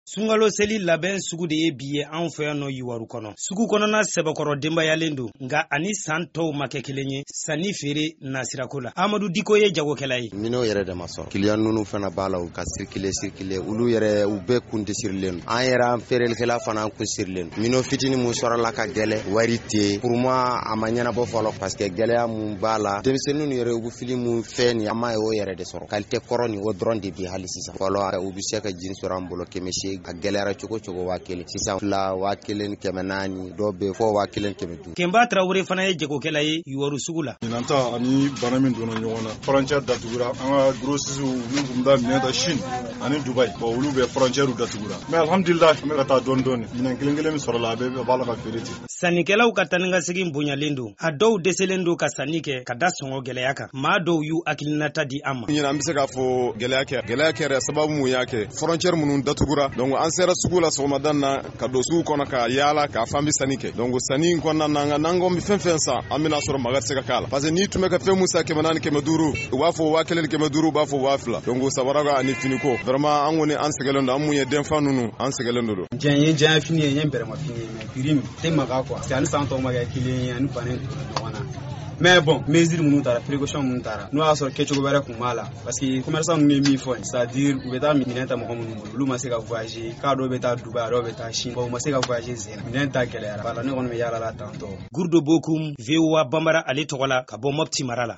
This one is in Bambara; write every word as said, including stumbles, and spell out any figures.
Sungalo seli labɛn sugu de ye bi ye anw fɛ yan nɔ Yiwaru kɔnɔ. Sugu kɔnɔna sɛbɛkɔrɔ denbayalen don, nka ani san tɔw ma kɛ kelen ye sanni feere nasirako la. Amadu Diko ye jagokɛla ye. Minɛw yɛrɛ de ma sɔrɔ. Client ninnu fana b'a la u ka circuler circuler olu yɛrɛ u bɛɛ kun tɛ sirilen. An yɛrɛ an feerelikɛla fana kun sirilen. Minɛw fitinin mun sɔrɔla ka gɛlɛ wari tɛ. Pour moi a ma ɲɛnabɔ fɔlɔ parce que gɛlɛya mun b'a la. Denmisɛnninw yɛrɛ u bɛ fili mun fɛ ni an ma ye o yɛrɛ de sɔrɔ. Qualité kɔrɔ ni o dɔrɔn de bi hali sisan. Fɔlɔ u bɛ se ka jini sɔrɔ an bolo kɛmɛ seegin a gɛlɛyara cogo cogo waa kelen. Sisan fila waa kelen kɛmɛ naani dɔw bɛ fɔ waa kelen kɛmɛ duuru. Kemba Traoré fana ye jagokɛla ye Yiwaru sugu la. Ɲinan ta ani bana min donna ɲɔgɔn na. Frontière datugura an ka grossistes olu kun da minɛ da Chine ani Dubai. Bon olu bɛ frontière datugura. Mais alhamdulillah an bɛ ka taa dɔɔni dɔɔni. Minɛn kelen kelen min sɔrɔla a bɛɛ b'a la ka feere ten. Sannikɛlaw ka taa ni ka segin bonyalen don. A dɔw dɛsɛlen don ka sanni kɛ ka da sɔngɔ gɛlɛya kan. Maa dɔw y'u hakilinata di an ma. Ɲinan an bɛ se k'a fɔ gɛlɛya kɛ. Gɛlɛya kɛra sababu mun y'a kɛ. Frontière minnu datugura. Donc an sera sugu la sɔgɔmada na ka don sugu kɔnɔ ka yaala k'a fɔ an bɛ sanni kɛ. Donc sanni in kɔnɔna na n'an ko an bɛ fɛn fɛn san an bɛna sɔrɔ maga tɛ se ka k'a la. Parce que n'i tun bɛ ka fɛn mun san kɛmɛ naani kɛmɛ duuru u b'a fɔ waa kelen kɛmɛ duuru u b'a fɔ waa fila. Donc sabaraga ani finiko vraiment an kɔni an sɛgɛlen don an mun ye denfa ninnu an sɛgɛlen don. Diɲɛ ye diɲɛ fini ye n bɛrɛma fini ye mais prix min tɛ maga quoi. Parce que ani san tɔw ma kɛ kelen ye ani bana in ɲɔgɔn na. Mais bon, mesures minnu tara, précaution minnu tara, n'o y'a sɔrɔ kɛcogo wɛrɛ kun b'a la. Parce que commerçant ninnu ye min fɔ c'est à dire u bɛ taa minɛn ta mɔgɔ minnu bolo olu ma se ka voyager k'a dɔw bɛ taa Dubai a dɔw bɛ taa Chine bon u ma se ka voyager sen na minɛn ta gɛlɛyara. Voilà ne kɔni bɛ yaala la tantɔ. Gurdo Bokum V O A Bambara ale tɔgɔ la ka bɔ Mopti mara la.